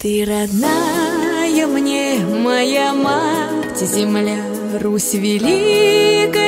Ты родная мне, моя мать, земля, Русь великая.